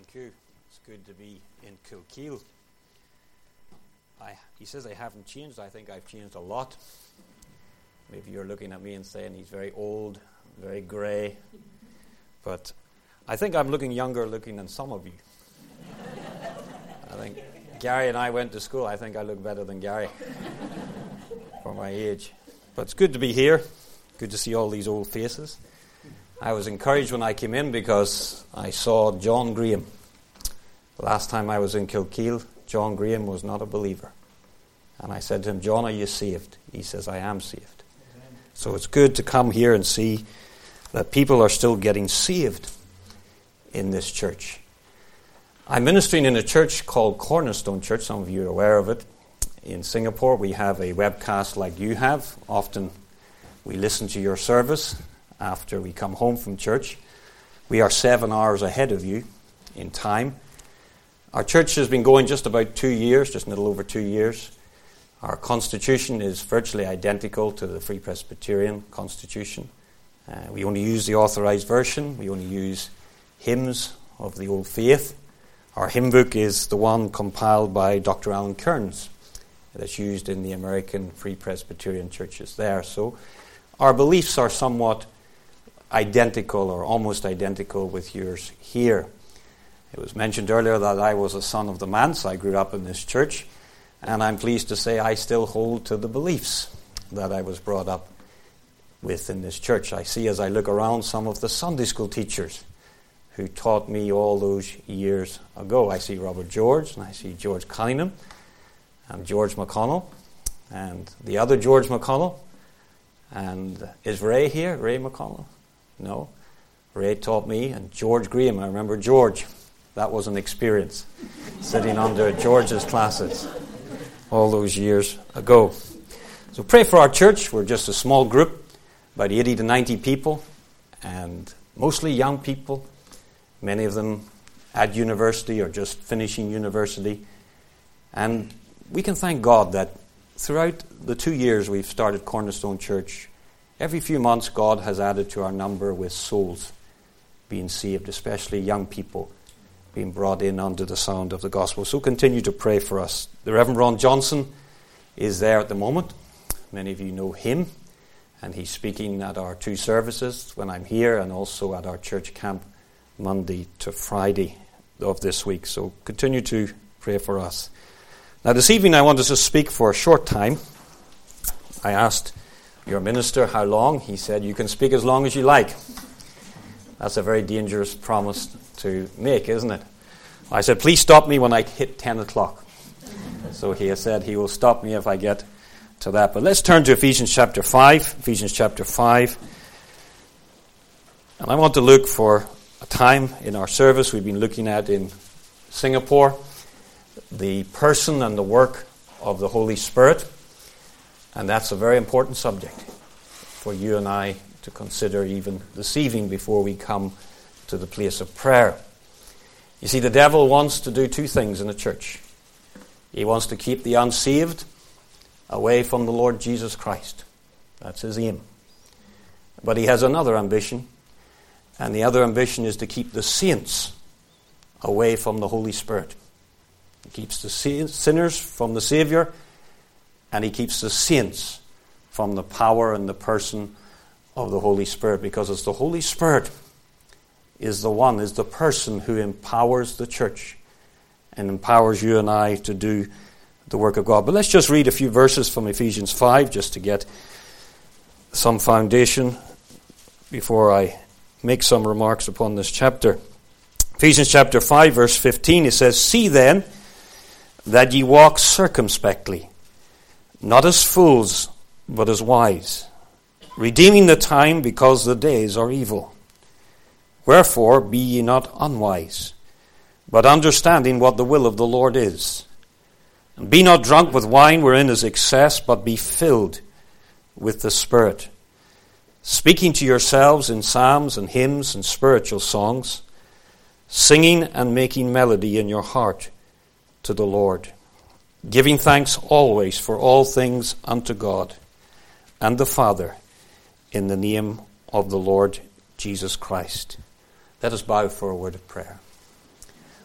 Thank you. It's good to be in Kilkeel. He says I haven't changed. I think I've changed a lot. Maybe you're looking at me and saying he's very old, very grey. But I think I'm looking younger looking than some of you. I think Gary and I went to school. I think I look better than Gary for my age. But it's good to be here. Good to see all these old faces. I was encouraged when I came in because I saw John Graham. The last time I was in Kilkeel, John Graham was not a believer. And I said to him, John, are you saved? He says, I am saved. Amen. So it's good to come here and see that people are still getting saved in this church. I'm ministering in a church called Cornerstone Church. Some of you are aware of it. In Singapore, we have a webcast like you have. Often we listen to your service after we come home from church. We are 7 hours ahead of you in time. Our church has been going just about 2 years, just a little over 2 years. Our constitution is virtually identical to the Free Presbyterian constitution. We only use the authorized version. We only use hymns of the Old Faith. Our hymn book is the one compiled by Dr. Alan Kearns that's used in the American Free Presbyterian churches there. So our beliefs are somewhat identical or almost identical with yours here. It was mentioned earlier that I was a son of the manse. I grew up in this church, and I'm pleased to say I still hold to the beliefs that I was brought up with in this church. I see as I look around some of the Sunday school teachers who taught me all those years ago. I see Robert George, and I see George Cunningham, and George McConnell, and the other George McConnell. And is Ray here? Ray McConnell? No. Ray taught me, and George Graham. I remember George. That was an experience, sitting under George's classes all those years ago. So pray for our church. We're just a small group, about 80 to 90 people, and mostly young people, many of them at university or just finishing university. And we can thank God that throughout the 2 years we've started Cornerstone Church, every few months God has added to our number with souls being saved, especially young people being brought in under the sound of the gospel. So continue to pray for us. The Reverend Ron Johnson is there at the moment. Many of you know him, and he's speaking at our 2 services when I'm here and also at our church camp Monday to Friday of this week. So continue to pray for us. Now this evening I wanted to speak for a short time. I asked your minister how long. He said, you can speak as long as you like. That's a very dangerous promise to make, isn't it? I said, please stop me when I hit 10 o'clock. So he has said he will stop me if I get to that. But let's turn to Ephesians chapter 5. Ephesians chapter 5. And I want to look for a time in our service we've been looking at in Singapore, the person and the work of the Holy Spirit. And that's a very important subject for you and I to consider even this evening before we come to the place of prayer. You see, the devil wants to do 2 things in the church. He wants to keep the unsaved away from the Lord Jesus Christ. That's his aim. But he has another ambition, and the other ambition is to keep the saints away from the Holy Spirit. He keeps the sinners from the Savior, and he keeps the saints from the power and the person of the Holy Spirit, because it's the Holy Spirit is the person who empowers the church and empowers you and I to do the work of God. But let's just read a few verses from Ephesians 5 just to get some foundation before I make some remarks upon this chapter. Ephesians chapter 5 verse 15, it says, see then that ye walk circumspectly, not as fools, but as wise, redeeming the time, because the days are evil. Wherefore be ye not unwise, but understanding what the will of the Lord is. And be not drunk with wine wherein is excess, but be filled with the Spirit, speaking to yourselves in psalms and hymns and spiritual songs, singing and making melody in your heart to the Lord, giving thanks always for all things unto God and the Father, in the name of the Lord Jesus Christ. Let us bow for a word of prayer.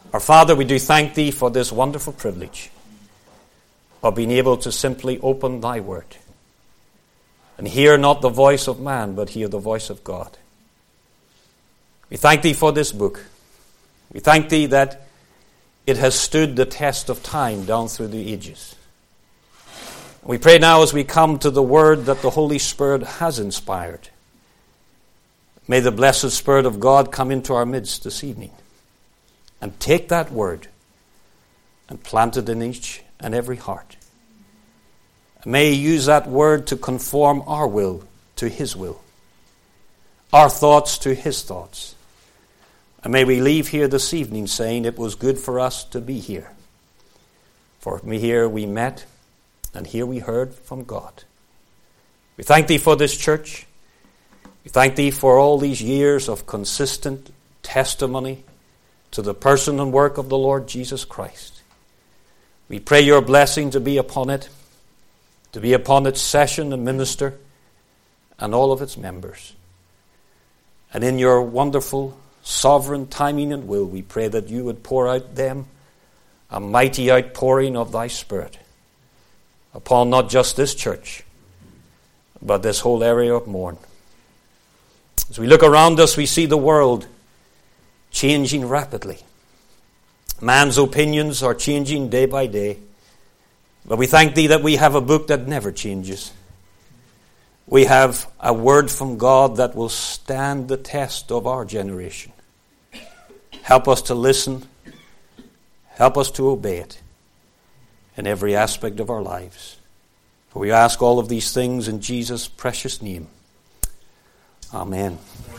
Our Father, we do thank Thee for this wonderful privilege of being able to simply open Thy Word and hear not the voice of man, but hear the voice of God. We thank Thee for this book. We thank Thee that it has stood the test of time down through the ages. We pray now as we come to the Word that the Holy Spirit has inspired. May the blessed Spirit of God come into our midst this evening and take that Word and plant it in each and every heart. May He use that Word to conform our will to His will, our thoughts to His thoughts. And may we leave here this evening saying it was good for us to be here. For here we met, and here we heard from God. We thank Thee for this church. We thank Thee for all these years of consistent testimony to the person and work of the Lord Jesus Christ. We pray Your blessing to be upon it, to be upon its session and minister, and all of its members. And in Your wonderful, sovereign timing and will, we pray that You would pour out them a mighty outpouring of Thy Spirit upon not just this church, but this whole area of Mourne. As we look around us, we see the world changing rapidly. Man's opinions are changing day by day. But we thank Thee that we have a book that never changes. We have a word from God that will stand the test of our generation. Help us to listen. Help us to obey it in every aspect of our lives. For we ask all of these things in Jesus' precious name. Amen.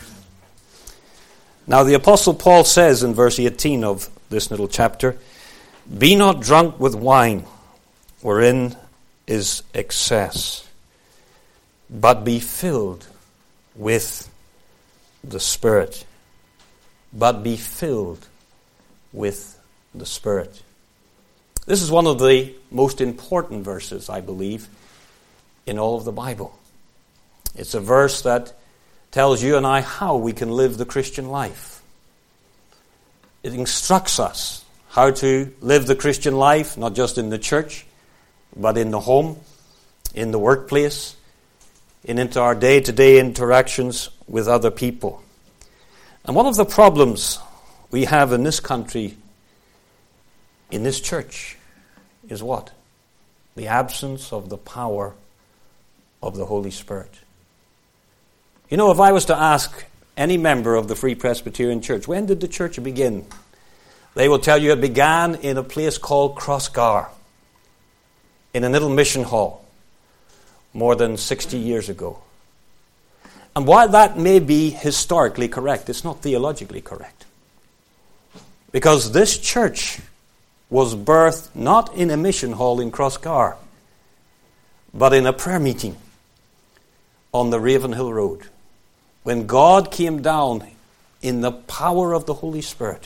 Now the Apostle Paul says in verse 18 of this little chapter, "Be not drunk with wine, wherein is excess, but be filled with the Spirit." But be filled with the Spirit. This is one of the most important verses, I believe, in all of the Bible. It's a verse that tells you and I how we can live the Christian life. It instructs us how to live the Christian life, not just in the church, but in the home, in the workplace, and into our day-to-day interactions with other people. And one of the problems we have in this country, in this church, is what? The absence of the power of the Holy Spirit. You know, if I was to ask any member of the Free Presbyterian Church, when did the church begin? They will tell you it began in a place called Crossgar, in a little mission hall, more than 60 years ago. And while that may be historically correct, it's not theologically correct. Because this church was birthed not in a mission hall in Crossgar, but in a prayer meeting on the Ravenhill Road, when God came down in the power of the Holy Spirit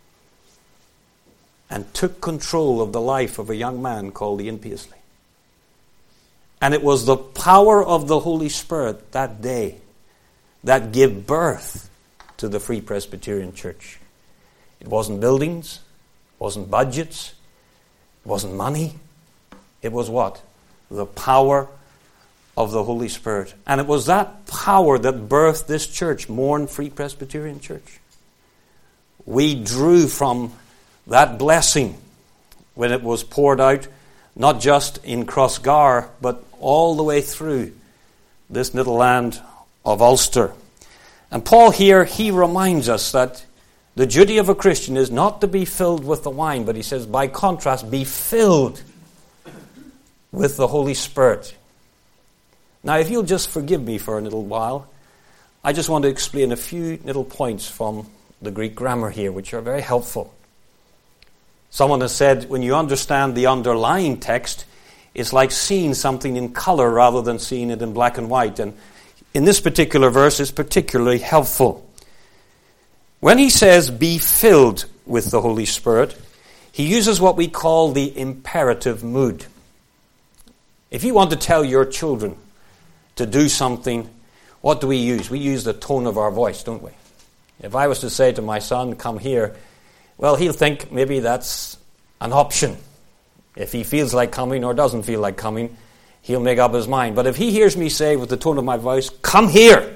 and took control of the life of a young man called Ian Paisley. And it was the power of the Holy Spirit that day that gave birth to the Free Presbyterian Church. It wasn't buildings, it wasn't budgets, it wasn't money. It was what? The power of the Holy Spirit. And it was that power that birthed this church, Mourne Free Presbyterian Church. We drew from that blessing when it was poured out, not just in Crossgar, but all the way through this little land of Ulster. And Paul here, he reminds us that the duty of a Christian is not to be filled with the wine, but he says, by contrast, be filled with the Holy Spirit. Now, if you'll just forgive me for a little while, I just want to explain a few little points from the Greek grammar here, which are very helpful. Someone has said, when you understand the underlying text, it's like seeing something in color rather than seeing it in black and white. And in this particular verse, it's particularly helpful. When he says, be filled with the Holy Spirit, he uses what we call the imperative mood. If you want to tell your children to do something, what do we use? We use the tone of our voice, don't we? If I was to say to my son, come here, well, he'll think maybe that's an option. If he feels like coming or doesn't feel like coming, he'll make up his mind. But if he hears me say with the tone of my voice, "Come here,"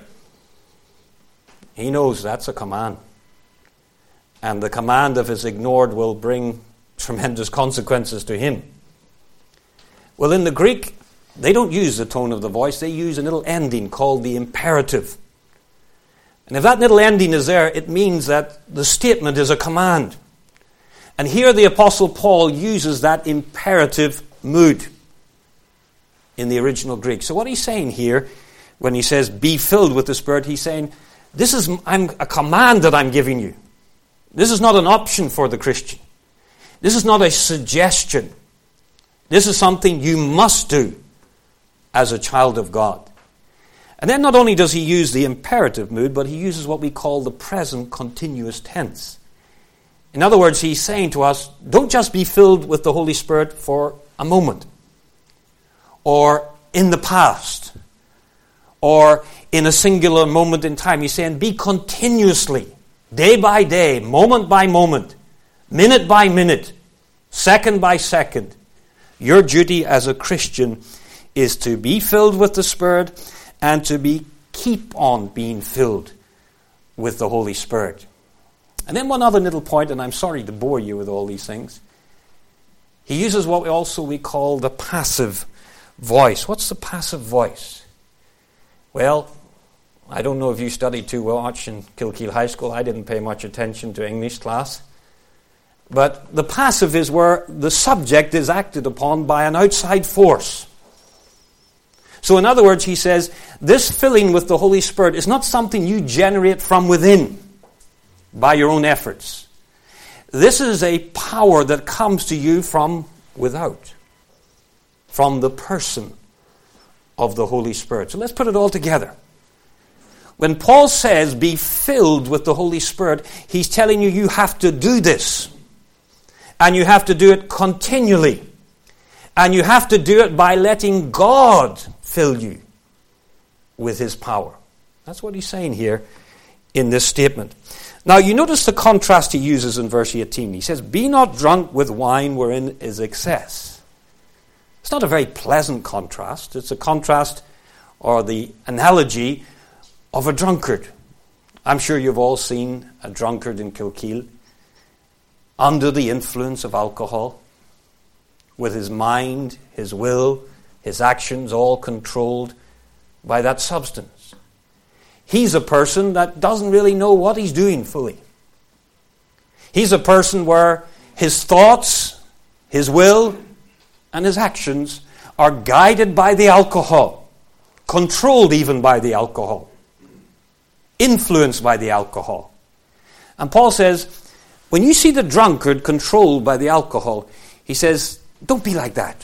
he knows that's a command. And the command, if it's ignored, will bring tremendous consequences to him. Well, in the Greek, they don't use the tone of the voice. They use a little ending called the imperative. And if that little ending is there, it means that the statement is a command. And here the Apostle Paul uses that imperative mood in the original Greek. So what he's saying here, when he says, "Be filled with the Spirit," he's saying, this is a command that I'm giving you. This is not an option for the Christian. This is not a suggestion. This is something you must do as a child of God. And then not only does he use the imperative mood, but he uses what we call the present continuous tense. In other words, he's saying to us, don't just be filled with the Holy Spirit for a moment, or in the past, or in a singular moment in time. He's saying, be continuously, day by day, moment by moment, minute by minute, second by second. Your duty as a Christian is to be filled with the Spirit and to keep on being filled with the Holy Spirit. And then one other little point, and I'm sorry to bore you with all these things. He uses what we call the passive voice. What's the passive voice? Well, I don't know if you studied too much in Kilkeel High School. I didn't pay much attention to English class. But the passive is where the subject is acted upon by an outside force. So in other words, he says, this filling with the Holy Spirit is not something you generate from within by your own efforts. This is a power that comes to you from without, from the person of the Holy Spirit. So let's put it all together. When Paul says, be filled with the Holy Spirit, he's telling you, you have to do this. And you have to do it continually. And you have to do it by letting God fill you with His power. That's what he's saying here in this statement. Now, you notice the contrast he uses in verse 18. He says, be not drunk with wine wherein is excess. It's not a very pleasant contrast. It's a contrast or the analogy of a drunkard. I'm sure you've all seen a drunkard in Kilkeel under the influence of alcohol, with his mind, his will, his actions all controlled by that substance. He's a person that doesn't really know what he's doing fully. He's a person where his thoughts, his will, and his actions are guided by the alcohol, controlled even by the alcohol, influenced by the alcohol. And Paul says, when you see the drunkard controlled by the alcohol, he says, don't be like that.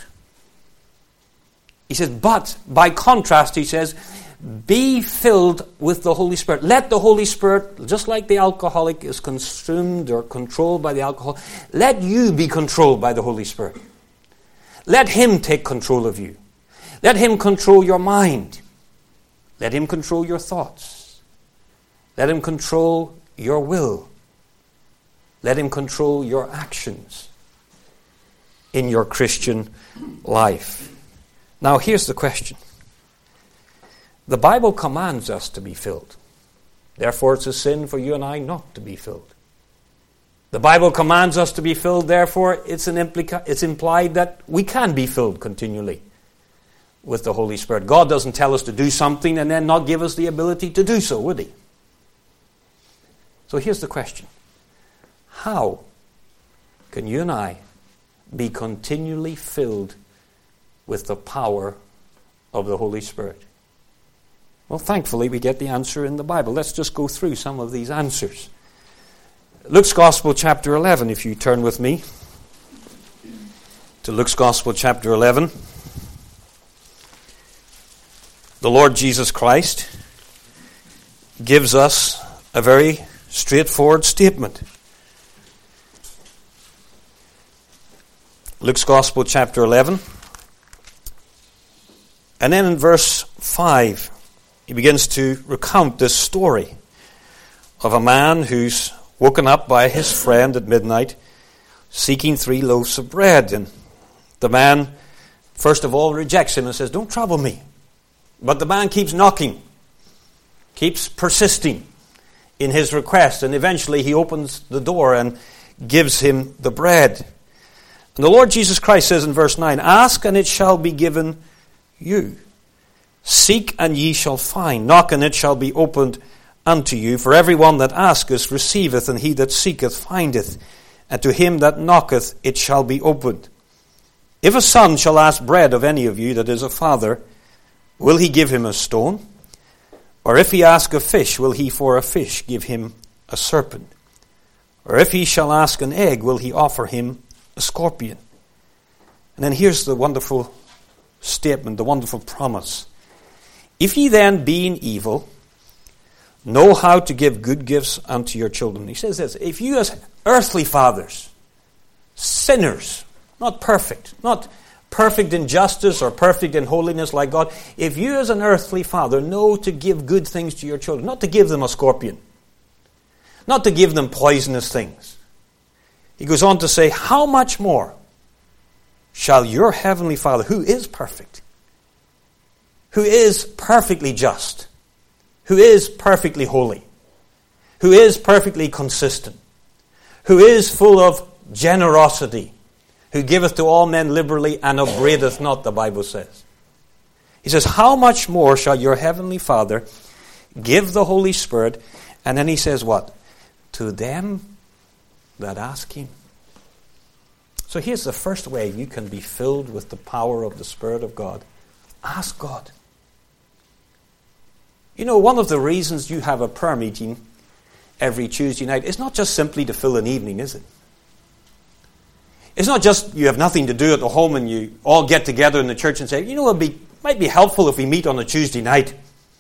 He says, but by contrast, he says, be filled with the Holy Spirit. Let the Holy Spirit, just like the alcoholic is consumed or controlled by the alcohol, let you be controlled by the Holy Spirit. Let Him take control of you. Let Him control your mind. Let Him control your thoughts. Let Him control your will. Let Him control your actions in your Christian life. Now, here's the question. The Bible commands us to be filled. Therefore, it's a sin for you and I not to be filled. The Bible commands us to be filled. Therefore, it's implied that we can be filled continually with the Holy Spirit. God doesn't tell us to do something and then not give us the ability to do so, would He? So here's the question. How can you and I be continually filled with the power of the Holy Spirit? Well, thankfully, we get the answer in the Bible. Let's just go through some of these answers. Luke's Gospel, chapter 11, if you turn with me to Luke's Gospel, chapter 11. The Lord Jesus Christ gives us a very straightforward statement. Luke's Gospel, chapter 11. And then in verse 5, he begins to recount this story of a man whose woken up by his friend at midnight, seeking 3 loaves of bread. And the man, first of all, rejects him and says, "Don't trouble me." But the man keeps knocking, keeps persisting in his request, and eventually he opens the door and gives him the bread. And the Lord Jesus Christ says in verse 9, "Ask and it shall be given you. Seek and ye shall find. Knock and it shall be opened unto you. For everyone that asketh receiveth, and he that seeketh findeth. And to him that knocketh it shall be opened. If a son shall ask bread of any of you that is a father, will he give him a stone? Or if he ask a fish, will he for a fish give him a serpent? Or if he shall ask an egg, will he offer him a scorpion?" And then here's the wonderful statement, the wonderful promise. "If ye then, being evil, know how to give good gifts unto your children." He says this, if you as earthly fathers, sinners, not perfect in justice or perfect in holiness like God, if you as an earthly father know to give good things to your children, not to give them a scorpion, not to give them poisonous things. He goes on to say, how much more shall your heavenly Father, who is perfect, who is perfectly just, who is perfectly holy, who is perfectly consistent, who is full of generosity, who giveth to all men liberally and upbraideth not, the Bible says. He says, how much more shall your heavenly Father give the Holy Spirit? And then he says what? To them that ask him. So here's the first way you can be filled with the power of the Spirit of God. Ask God. You know, one of the reasons you have a prayer meeting every Tuesday night is not just simply to fill an evening, is it? It's not just you have nothing to do at the home and you all get together in the church and say, you know, it might be helpful if we meet on a Tuesday night.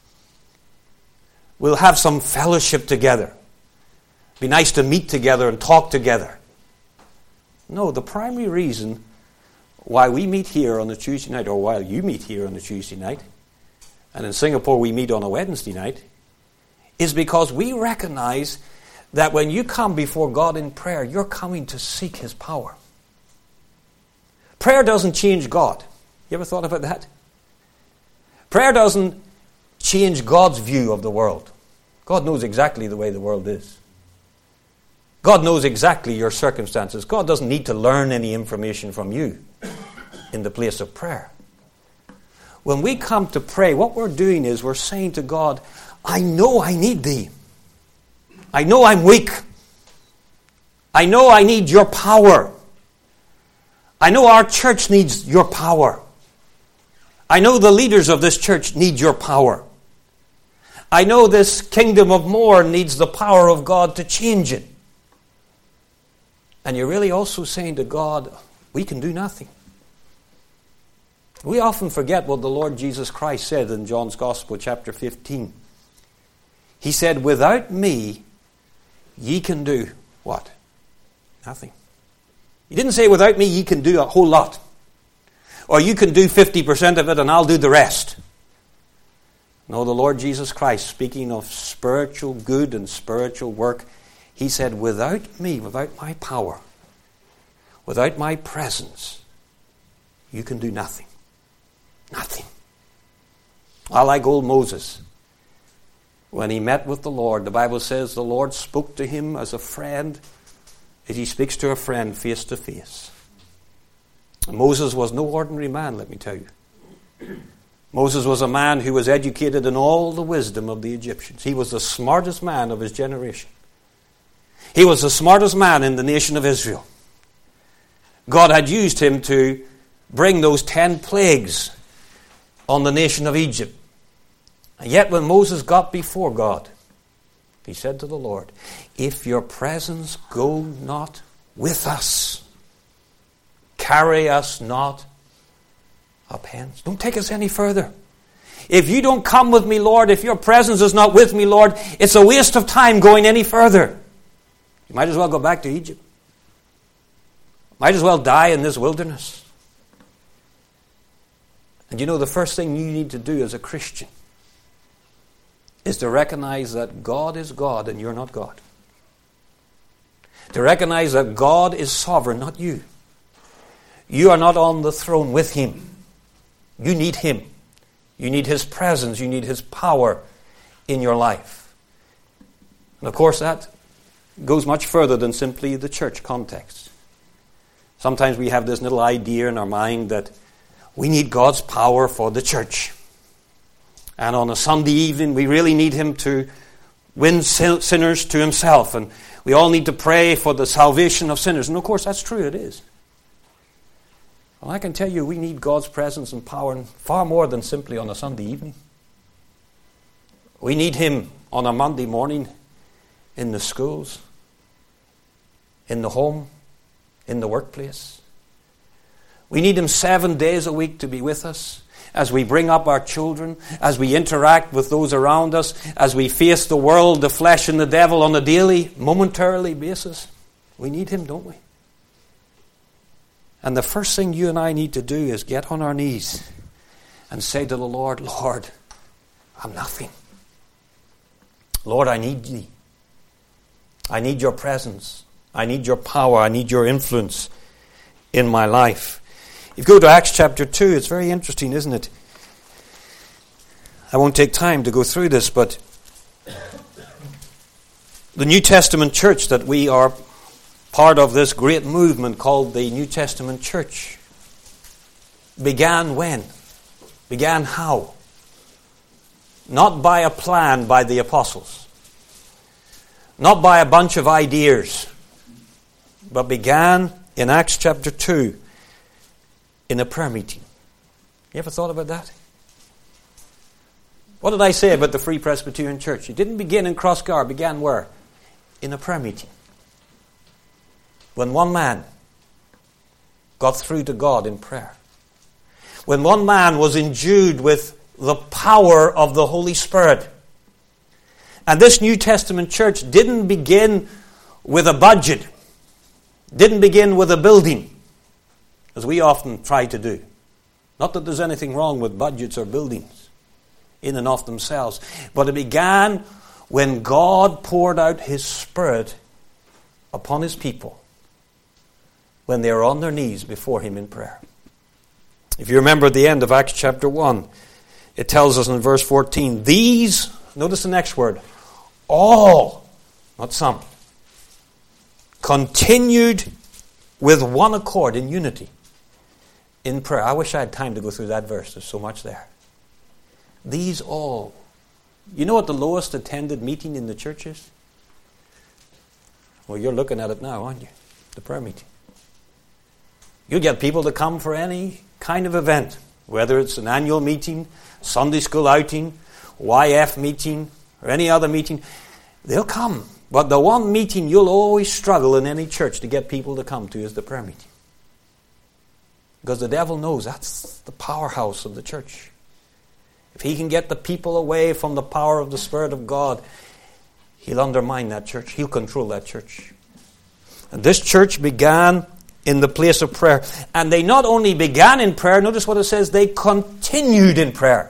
We'll have some fellowship together. It'd be nice to meet together and talk together. No, the primary reason why we meet here on a Tuesday night, or while you meet here on a Tuesday night, and in Singapore we meet on a Wednesday night, is because we recognize that when you come before God in prayer, you're coming to seek His power. Prayer doesn't change God. You ever thought about that? Prayer doesn't change God's view of the world. God knows exactly the way the world is. God knows exactly your circumstances. God doesn't need to learn any information from you in the place of prayer. When we come to pray, what we're doing is we're saying to God, I know I need Thee. I know I'm weak. I know I need Your power. I know our church needs Your power. I know the leaders of this church need Your power. I know this kingdom of more needs the power of God to change it. And you're really also saying to God, we can do nothing. We often forget what the Lord Jesus Christ said in John's Gospel, chapter 15. He said, without me, ye can do what? Nothing. He didn't say, without me, ye can do a whole lot. Or you can do 50% of it and I'll do the rest. No, the Lord Jesus Christ, speaking of spiritual good and spiritual work, He said, without me, without my power, without my presence, you can do nothing. Nothing. I like old Moses. When he met with the Lord, the Bible says the Lord spoke to him as a friend, as He speaks to a friend face to face. Moses was no ordinary man, let me tell you. Moses was a man who was educated in all the wisdom of the Egyptians. He was the smartest man of his generation. He was the smartest man in the nation of Israel. God had used him to bring those 10 plagues on the nation of Egypt. And yet when Moses got before God, he said to the Lord, if Your presence go not with us, carry us not up hence. Don't take us any further. If You don't come with me, Lord, if Your presence is not with me, Lord, it's a waste of time going any further. You might as well go back to Egypt. Might as well die in this wilderness. And you know, the first thing you need to do as a Christian is to recognize that God is God and you're not God. To recognize that God is sovereign, not you. You are not on the throne with Him. You need Him. You need His presence. You need His power in your life. And of course that goes much further than simply the church context. Sometimes we have this little idea in our mind that we need God's power for the church. And on a Sunday evening, we really need Him to win sinners to Himself. And we all need to pray for the salvation of sinners. And of course, that's true, it is. Well, I can tell you, we need God's presence and power far more than simply on a Sunday evening. We need Him on a Monday morning in the schools, in the home, in the workplace. We need Him 7 days a week to be with us as we bring up our children, as we interact with those around us, as we face the world, the flesh and the devil on a daily, momentarily basis. We need Him, don't we? And the first thing you and I need to do is get on our knees and say to the Lord, Lord, I'm nothing. Lord, I need Thee. I need Your presence. I need Your power. I need Your influence in my life. If you go to Acts chapter 2, it's very interesting, isn't it? I won't take time to go through this, but the New Testament church that we are part of, this great movement called the New Testament church, began when? Began how? Not by a plan by the apostles. Not by a bunch of ideas. But began in Acts chapter 2 in a prayer meeting. You ever thought about that? What did I say about the Free Presbyterian Church? It didn't begin in Crossgar. It began where? In a prayer meeting. When one man got through to God in prayer. When one man was endued with the power of the Holy Spirit. And this New Testament church didn't begin with a budget. Didn't begin with a building, as we often try to do. Not that there's anything wrong with budgets or buildings in and of themselves. But it began when God poured out His Spirit upon His people. When they were on their knees before Him in prayer. If you remember at the end of Acts chapter 1, it tells us in verse 14, these, notice the next word, all, not some, continued with one accord in unity in prayer. I wish I had time to go through that verse. There's so much there. These all. You know what the lowest attended meeting in the church is? Well, you're looking at it now, aren't you? The prayer meeting. You get people to come for any kind of event, whether it's an annual meeting, Sunday school outing, YF meeting, or any other meeting. They'll come. But the one meeting you'll always struggle in any church to get people to come to is the prayer meeting. Because the devil knows that's the powerhouse of the church. If he can get the people away from the power of the Spirit of God, he'll undermine that church. He'll control that church. And this church began in the place of prayer. And they not only began in prayer, notice what it says, they continued in prayer.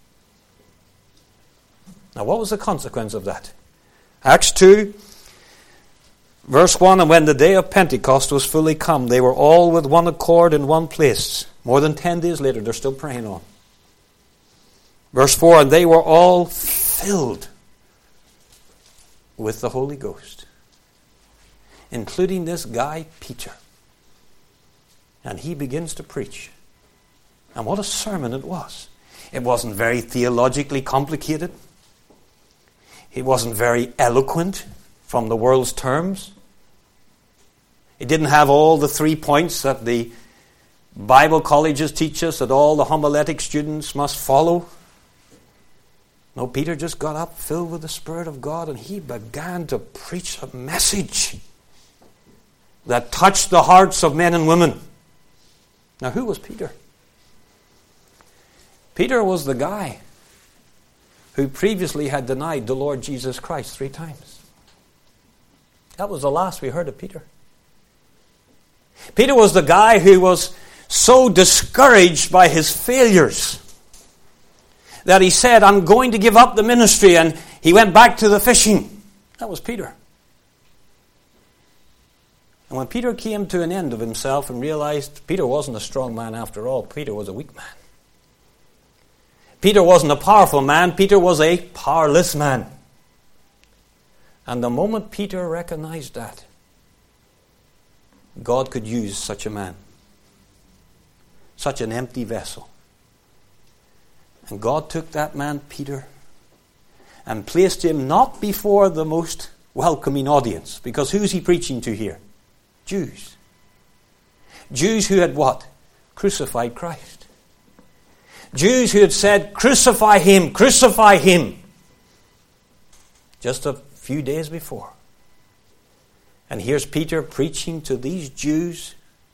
Now what was the consequence of that? Acts 2, verse 1, and when the day of Pentecost was fully come, they were all with one accord in one place. More than 10 days later, they're still praying on. Verse 4, and they were all filled with the Holy Ghost, including this guy, Peter. And he begins to preach. And what a sermon it was. It wasn't very theologically complicated. It wasn't very eloquent from the world's terms. It didn't have all the 3 points that the Bible colleges teach us that all the homiletic students must follow. No, Peter just got up filled with the Spirit of God and he began to preach a message that touched the hearts of men and women. Now, who was Peter? Peter was the guy who previously had denied the Lord Jesus Christ 3 times. That was the last we heard of Peter. Peter was the guy who was so discouraged by his failures that he said, I'm going to give up the ministry, and he went back to the fishing. That was Peter. And when Peter came to an end of himself and realized Peter wasn't a strong man after all, Peter was a weak man. Peter wasn't a powerful man, Peter was a powerless man. And the moment Peter recognized that, God could use such a man, such an empty vessel. And God took that man, Peter, and placed him not before the most welcoming audience. Because who's he preaching to here? Jews. Jews who had what? Crucified Christ. Jews who had said, crucify him, crucify him. Just a few days before. And here's Peter preaching to these Jews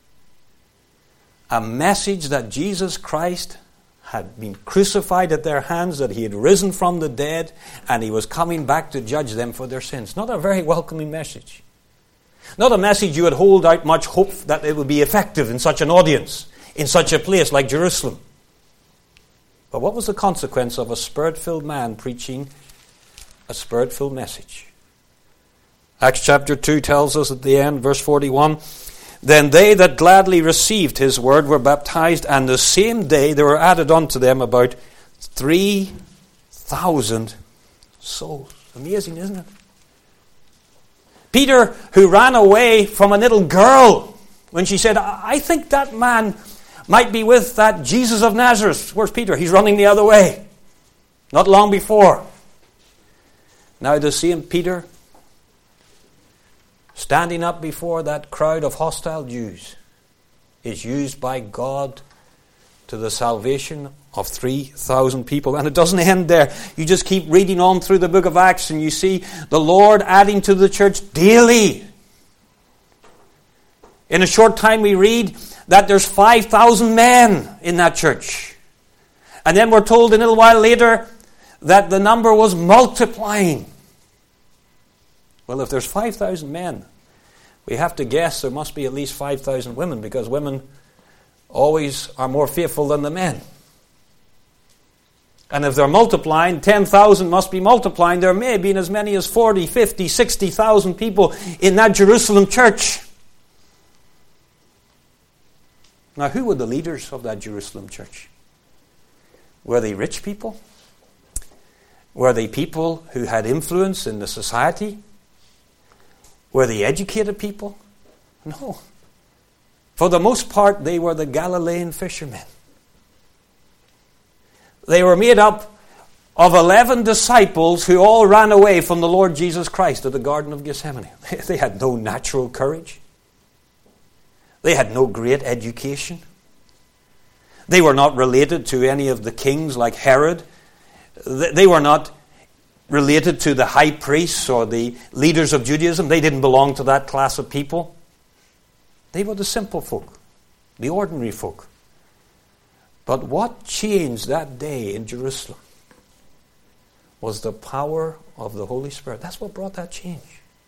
a message that Jesus Christ had been crucified at their hands, that he had risen from the dead, and he was coming back to judge them for their sins. Not a very welcoming message. Not a message you would hold out much hope that it would be effective in such an audience, in such a place like Jerusalem. But what was the consequence of a Spirit-filled man preaching a Spirit-filled message? Acts chapter 2 tells us at the end, verse 41, then they that gladly received his word were baptized, and the same day there were added unto them about 3,000 souls. Amazing, isn't it? Peter, who ran away from a little girl when she said, I think that man might be with that Jesus of Nazareth. Where's Peter? He's running the other way. Not long before. Now the same Peter, standing up before that crowd of hostile Jews, is used by God to the salvation of 3,000 people. And it doesn't end there. You just keep reading on through the book of Acts and you see the Lord adding to the church daily. In a short time we read that there's 5,000 men in that church. And then we're told a little while later that the number was multiplying. Well, if there's 5,000 men, we have to guess there must be at least 5,000 women, because women always are more faithful than the men. And if they're multiplying, 10,000 must be multiplying. There may have been as many as 40, 50, 60,000 people in that Jerusalem church. Now, who were the leaders of that Jerusalem church? Were they rich people? Were they people who had influence in the society? Were they educated people? No. For the most part, they were the Galilean fishermen. They were made up of 11 disciples who all ran away from the Lord Jesus Christ at the Garden of Gethsemane. They had no natural courage. They had no great education. They were not related to any of the kings like Herod. They were not related to the high priests or the leaders of Judaism. They didn't belong to that class of people. They were the simple folk, the ordinary folk. But what changed that day in Jerusalem was the power of the Holy Spirit. That's what brought that change.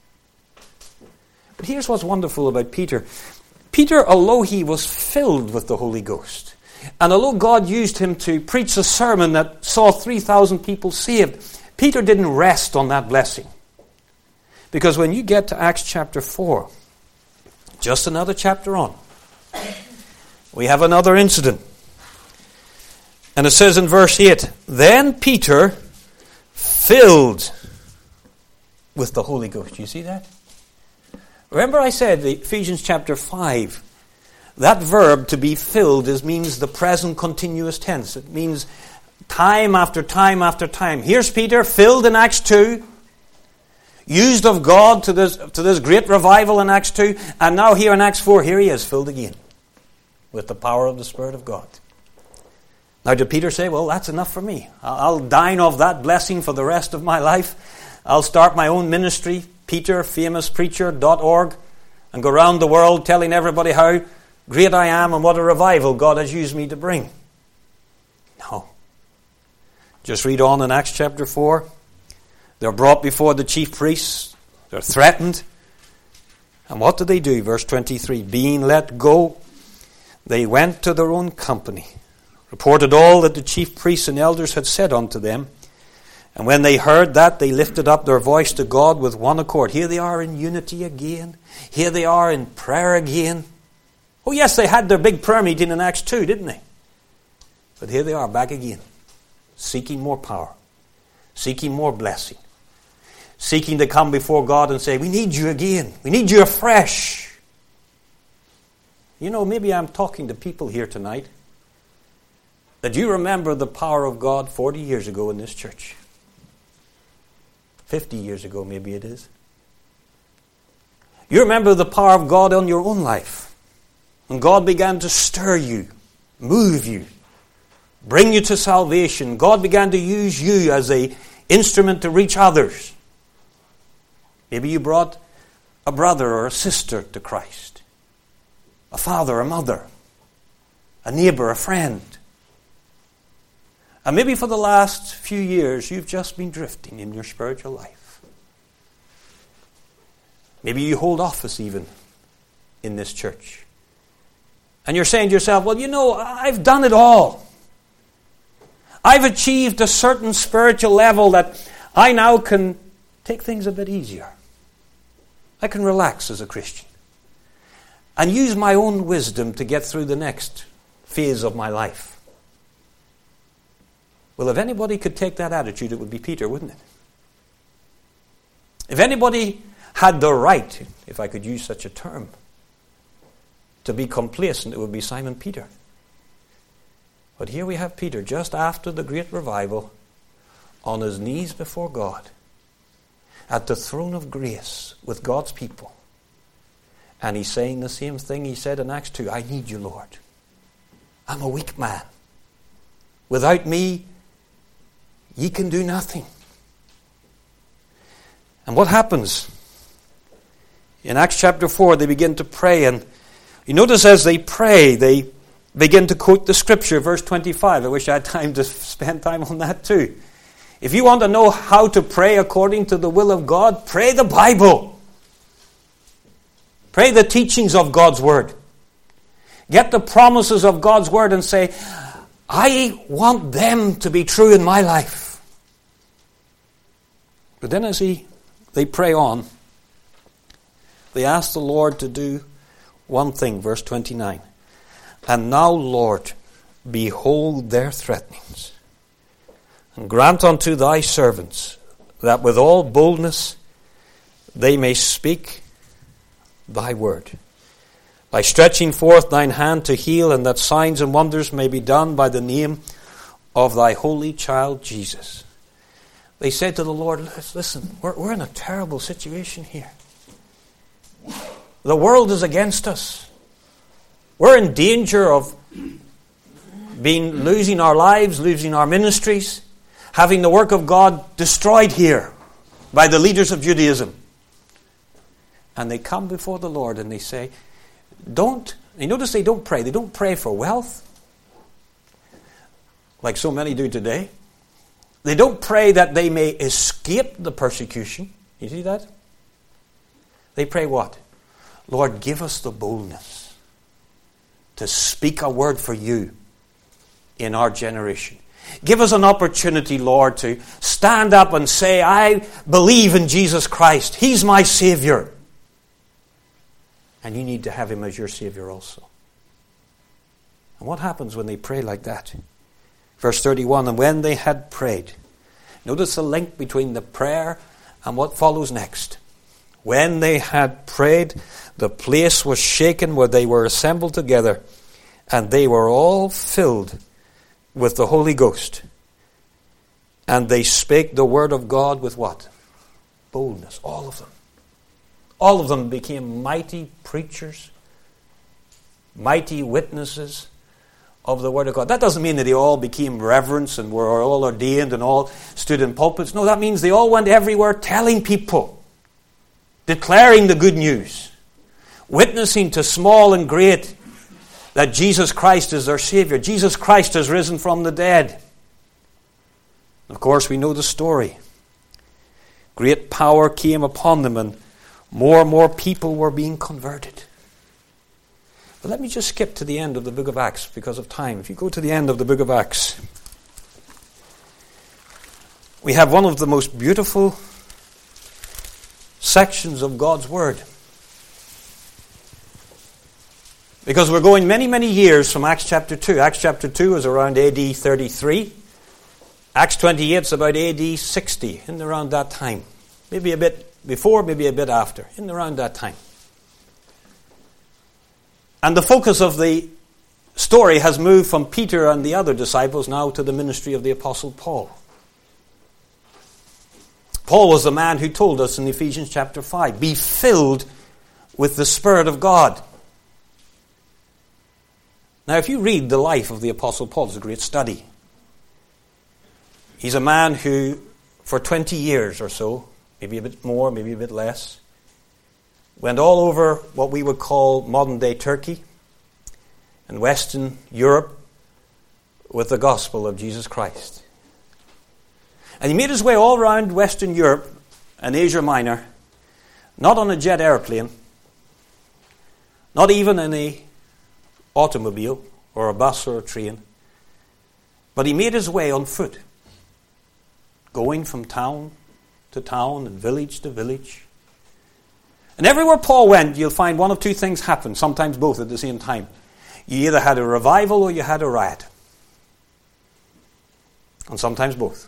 But here's what's wonderful about Peter. Peter, although he was filled with the Holy Ghost, and although God used him to preach a sermon that saw 3,000 people saved, Peter didn't rest on that blessing. Because when you get to Acts chapter 4, just another chapter on, we have another incident. And it says in verse 8, then Peter, filled with the Holy Ghost. You see that? Remember I said, Ephesians chapter 5, that verb to be filled means the present continuous tense. It means time after time after time. Here's Peter, filled in Acts 2, used of God to this great revival in Acts 2, and now here in Acts 4, here he is, filled again with the power of the Spirit of God. Now did Peter say, well, that's enough for me. I'll dine off that blessing for the rest of my life. I'll start my own ministry, peterfamouspreacher.org, and go around the world telling everybody how great I am and what a revival God has used me to bring. No. Just read on in Acts chapter 4. They're brought before the chief priests. They're threatened. And what do they do? Verse 23, being let go, they went to their own company, reported all that the chief priests and elders had said unto them. And when they heard that, they lifted up their voice to God with one accord. Here they are in unity again. Here they are in prayer again. Oh yes, they had their big prayer meeting in Acts 2, didn't they? But here they are back again, seeking more power, seeking more blessing, seeking to come before God and say, we need you again. We need you afresh. You know, maybe I'm talking to people here tonight that you remember the power of God 40 years ago in this church. 50 years ago, maybe it is. You remember the power of God on your own life. When God began to stir you, move you, bring you to salvation. God began to use you as an instrument to reach others. Maybe you brought a brother or a sister to Christ. A father, a mother, a neighbor, a friend. And maybe for the last few years, you've just been drifting in your spiritual life. Maybe you hold office even in this church. And you're saying to yourself, well, you know, I've done it all. I've achieved a certain spiritual level that I now can take things a bit easier. I can relax as a Christian. And use my own wisdom to get through the next phase of my life. Well, if anybody could take that attitude, it would be Peter, wouldn't it? If anybody had the right, if I could use such a term, to be complacent, it would be Simon Peter. But here we have Peter, just after the great revival, on his knees before God, at the throne of grace with God's people. And he's saying the same thing he said in Acts 2, I need you, Lord. I'm a weak man. Without me, ye can do nothing. And what happens? In Acts chapter 4, they begin to pray. And you notice as they pray, they begin to quote the scripture, verse 25. I wish I had time to spend time on that too. If you want to know how to pray according to the will of God, pray the Bible. Pray the teachings of God's Word. Get the promises of God's Word and say, I want them to be true in my life. But then as they pray on, they ask the Lord to do one thing, verse 29. And now, Lord, behold their threatenings, and grant unto thy servants that with all boldness they may speak thy word, by stretching forth thine hand to heal, and that signs and wonders may be done by the name of thy holy child Jesus. They said to the Lord, listen, we're in a terrible situation here. The world is against us. We're in danger of losing our lives, losing our ministries, having the work of God destroyed here by the leaders of Judaism. And they come before the Lord and they say, you notice they don't pray. They don't pray for wealth, like so many do today. They don't pray that they may escape the persecution. You see that? They pray what? Lord, give us the boldness to speak a word for you in our generation. Give us an opportunity, Lord, to stand up and say, I believe in Jesus Christ. He's my Savior. And you need to have Him as your Savior also. And what happens when they pray like that? Verse 31, and when they had prayed, notice the link between the prayer and what follows next. When they had prayed, the place was shaken where they were assembled together, and they were all filled with the Holy Ghost. And they spake the word of God with what? Boldness, all of them. All of them became mighty preachers, mighty witnesses of the Word of God. That doesn't mean that they all became reverends and were all ordained and all stood in pulpits. No, that means they all went everywhere telling people, declaring the good news, witnessing to small and great that Jesus Christ is their Savior. Jesus Christ has risen from the dead. Of course, we know the story. Great power came upon them and more people were being converted. But let me just skip to the end of the book of Acts because of time. If you go to the end of the book of Acts, we have one of the most beautiful sections of God's Word. Because we're going many, many years from Acts chapter 2. Acts chapter 2 is around AD 33. Acts 28 is about AD 60, in around that time. Maybe a bit before, maybe a bit after, in around that time. And the focus of the story has moved from Peter and the other disciples now to the ministry of the Apostle Paul. Paul was the man who told us in Ephesians chapter 5, be filled with the Spirit of God. Now, if you read the life of the Apostle Paul, it's a great study. He's a man who, for 20 years or so, maybe a bit more, maybe a bit less, went all over what we would call modern-day Turkey and Western Europe with the gospel of Jesus Christ. And he made his way all around Western Europe and Asia Minor, not on a jet airplane, not even in an automobile or a bus or a train, but he made his way on foot, going from town to town and village to village. And everywhere Paul went, you'll find one of two things happen, sometimes both at the same time. You either had a revival or you had a riot. And sometimes both.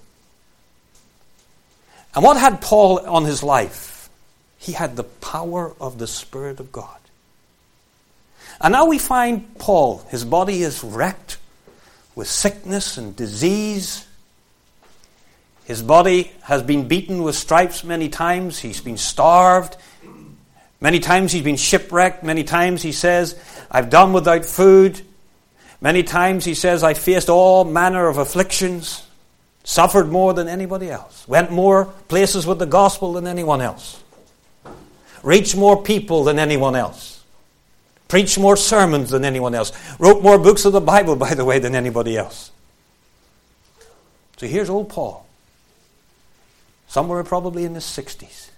And what had Paul on his life? He had the power of the Spirit of God. And now we find Paul, his body is wrecked with sickness and disease. His body has been beaten with stripes many times. He's been starved. Many times he's been shipwrecked. Many times he says, I've done without food. Many times he says, I faced all manner of afflictions. Suffered more than anybody else. Went more places with the gospel than anyone else. Reached more people than anyone else. Preached more sermons than anyone else. Wrote more books of the Bible, by the way, than anybody else. So here's old Paul. Somewhere probably in his 60s.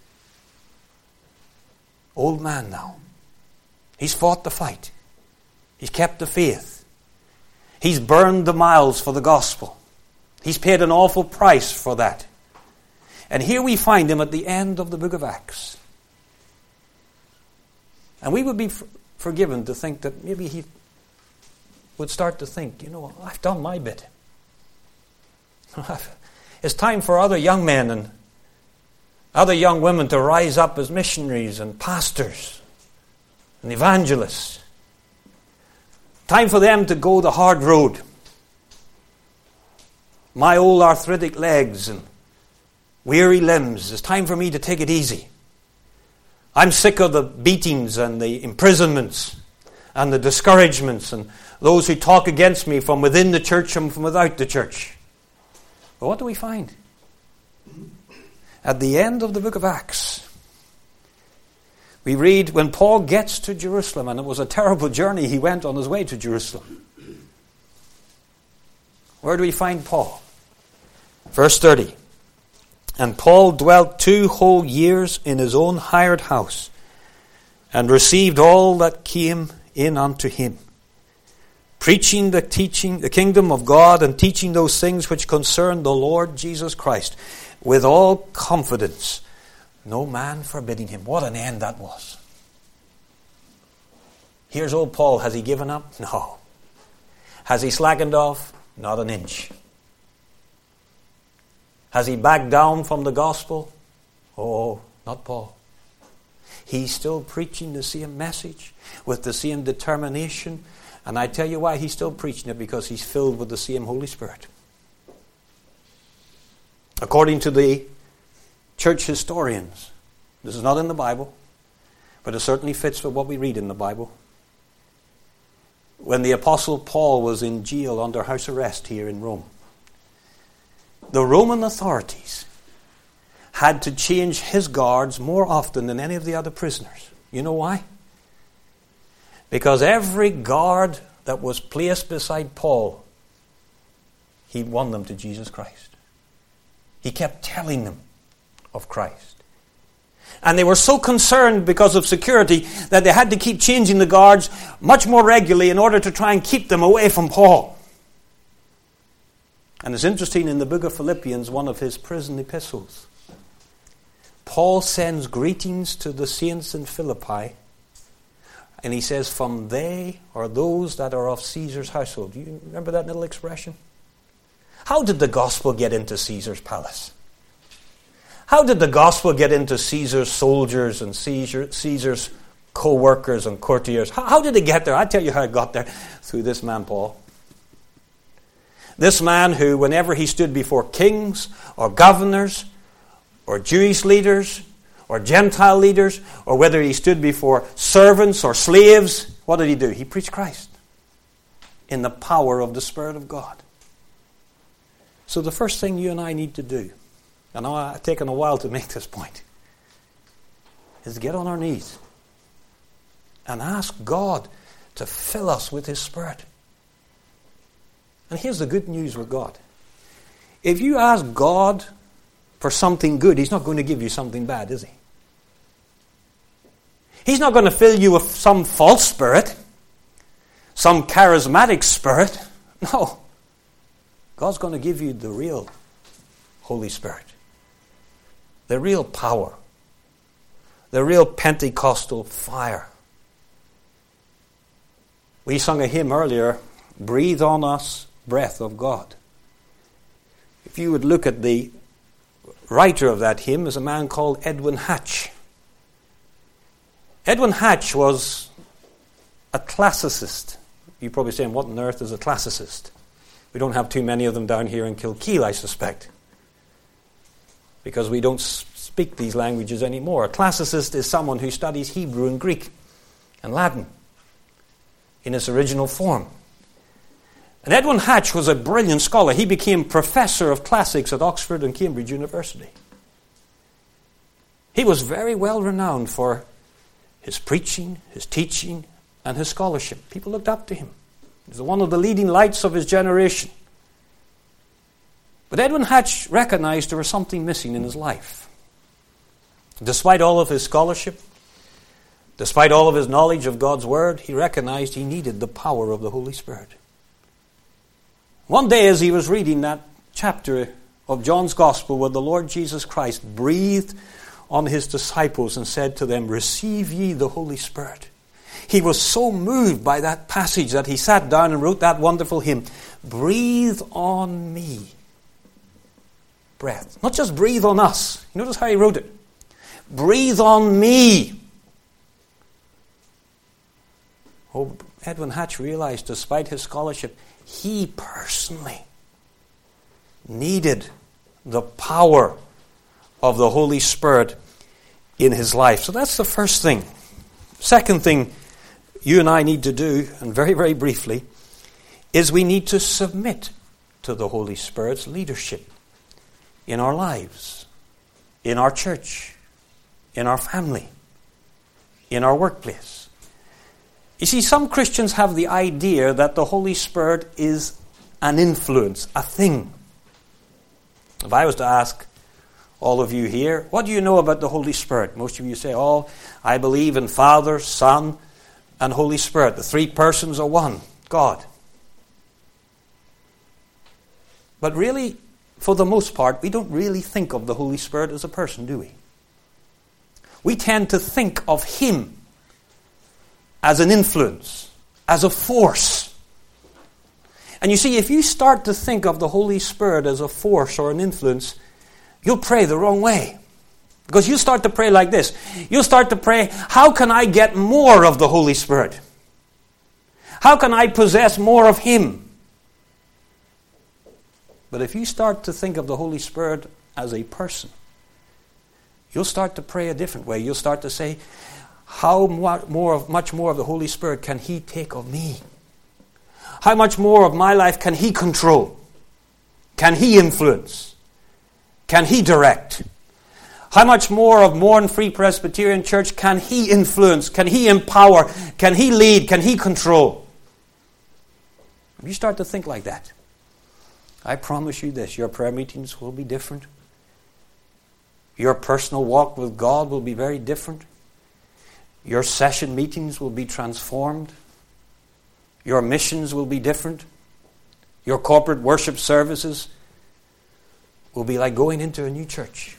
Old man now. He's fought the fight. He's kept the faith. He's burned the miles for the gospel. He's paid an awful price for that. And here we find him at the end of the book of Acts. And we would be forgiven to think that maybe he would start to think, I've done my bit. It's time for other young men and other young women to rise up as missionaries and pastors and evangelists. Time for them to go the hard road. My old arthritic legs and weary limbs. It's time for me to take it easy. I'm sick of the beatings and the imprisonments and the discouragements and those who talk against me from within the church and from without the church. But what do we find? At the end of the book of Acts, we read when Paul gets to Jerusalem, and it was a terrible journey he went on his way to Jerusalem. Where do we find Paul? Verse 30. And Paul dwelt 2 whole years in his own hired house, and received all that came in unto him, preaching the kingdom of God, and teaching those things which concern the Lord Jesus Christ, with all confidence, no man forbidding him. What an end that was. Here's old Paul. Has he given up? No. Has he slackened off? Not an inch. Has he backed down from the gospel? Oh, not Paul. He's still preaching the same message with the same determination. And I tell you why he's still preaching it, because he's filled with the same Holy Spirit. According to the church historians, this is not in the Bible, but it certainly fits with what we read in the Bible. When the Apostle Paul was in jail under house arrest here in Rome, the Roman authorities had to change his guards more often than any of the other prisoners. You know why? Because every guard that was placed beside Paul, he won them to Jesus Christ. He kept telling them of Christ. And they were so concerned because of security that they had to keep changing the guards much more regularly in order to try and keep them away from Paul. And it's interesting, in the book of Philippians, one of his prison epistles, Paul sends greetings to the saints in Philippi, and he says, from they or those that are of Caesar's household. Do you remember that little expression? How did the gospel get into Caesar's palace? How did the gospel get into Caesar's soldiers and Caesar's co-workers and courtiers? How did it get there? I'll tell you how it got there. Through this man, Paul. This man who, whenever he stood before kings or governors or Jewish leaders or Gentile leaders, or whether he stood before servants or slaves, what did he do? He preached Christ in the power of the Spirit of God. So the first thing you and I need to do, and I've taken a while to make this point, is get on our knees and ask God to fill us with His Spirit. And here's the good news with God. If you ask God for something good, He's not going to give you something bad, is He? He's not going to fill you with some false spirit, some charismatic spirit. No. God's going to give you the real Holy Spirit. The real power. The real Pentecostal fire. We sung a hymn earlier, Breathe on Us, Breath of God. If you would look at the writer of that hymn, is a man called Edwin Hatch. Edwin Hatch was a classicist. You're probably saying, what on earth is a classicist? We don't have too many of them down here in Kilkeel, I suspect, because we don't speak these languages anymore. A classicist is someone who studies Hebrew and Greek and Latin in its original form. And Edwin Hatch was a brilliant scholar. He became professor of classics at Oxford and Cambridge University. He was very well renowned for his preaching, his teaching, and his scholarship. People looked up to him. He was one of the leading lights of his generation. But Edwin Hatch recognized there was something missing in his life. Despite all of his scholarship, despite all of his knowledge of God's Word, he recognized he needed the power of the Holy Spirit. One day as he was reading that chapter of John's Gospel where the Lord Jesus Christ breathed on His disciples and said to them, receive ye the Holy Spirit. He was so moved by that passage that he sat down and wrote that wonderful hymn, Breathe on Me. Breath. Not just breathe on us. Notice how he wrote it. Breathe on me. Oh, Edwin Hatch realized, despite his scholarship, he personally needed the power of the Holy Spirit in his life. So that's the first thing. Second thing you and I need to do, and very, very briefly, is we need to submit to the Holy Spirit's leadership in our lives, in our church, in our family, in our workplace. You see, some Christians have the idea that the Holy Spirit is an influence, a thing. If I was to ask all of you here, what do you know about the Holy Spirit? Most of you say, oh, I believe in Father, Son, and Holy Spirit. The three persons are one, God. But really, for the most part, we don't really think of the Holy Spirit as a person, do we? We tend to think of Him as an influence, as a force. And you see, if you start to think of the Holy Spirit as a force or an influence, you'll pray the wrong way. Because you'll start to pray like this. You'll start to pray, how can I get more of the Holy Spirit? How can I possess more of Him? But if you start to think of the Holy Spirit as a person, you'll start to pray a different way. You'll start to say, how much more of the Holy Spirit can He take of me? How much more of my life can He control? Can He influence? Can He direct? How much more of Mourne Free Presbyterian Church can He influence? Can He empower? Can He lead? Can He control? If you start to think like that, I promise you this, your prayer meetings will be different. Your personal walk with God will be very different. Your session meetings will be transformed. Your missions will be different. Your corporate worship services will be like going into a new church.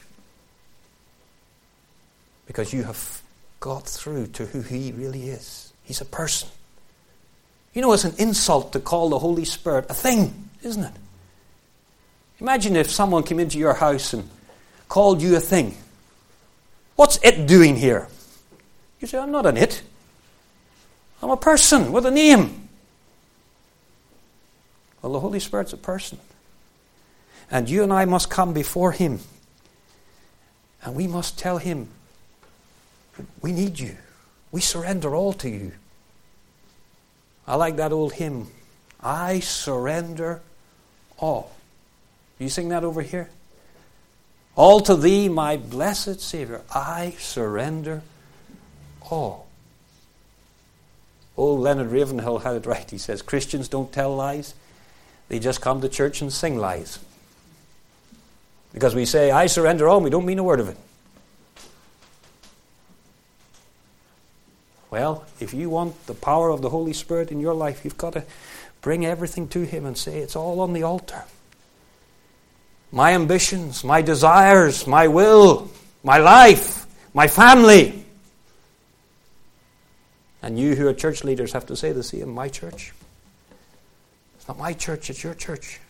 Because you have got through to who He really is. He's a person. You know, it's an insult to call the Holy Spirit a thing, isn't it? Imagine if someone came into your house and called you a thing. What's it doing here? You say, I'm not an it. I'm a person with a name. Well, the Holy Spirit's a person. And you and I must come before Him. And we must tell Him, we need you. We surrender all to you. I like that old hymn, I surrender all. You sing that over here? All to Thee, my blessed Savior, I surrender all. Old Leonard Ravenhill had it right. He says, Christians don't tell lies. They just come to church and sing lies. Because we say, I surrender all, and we don't mean a word of it. Well, if you want the power of the Holy Spirit in your life, you've got to bring everything to Him and say, it's all on the altar. My ambitions, my desires, my will, my life, my family. And you who are church leaders have to say the same, my church. It's not my church, it's your church.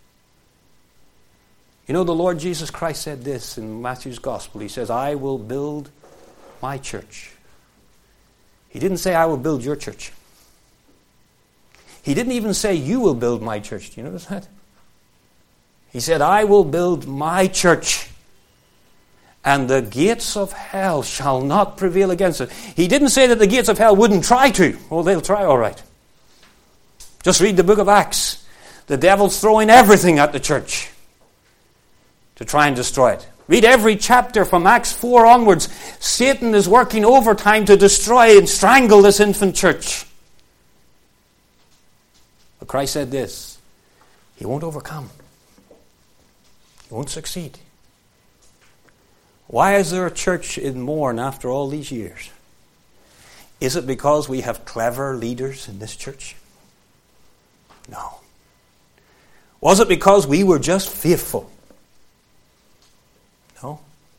You know, the Lord Jesus Christ said this in Matthew's Gospel. He says, I will build my church. He didn't say, I will build your church. He didn't even say, you will build my church. Do you notice that? He said, I will build my church, and the gates of hell shall not prevail against it. He didn't say that the gates of hell wouldn't try to. Oh, they'll try all right. Just read the book of Acts. The devil's throwing everything at the church to try and destroy it. Read every chapter from Acts 4 onwards. Satan is working overtime to destroy and strangle this infant church. But Christ said this, He won't overcome. He won't succeed. Why is there a church in mourn after all these years? Is it because we have clever leaders in this church? No. Was it because we were just faithful? No.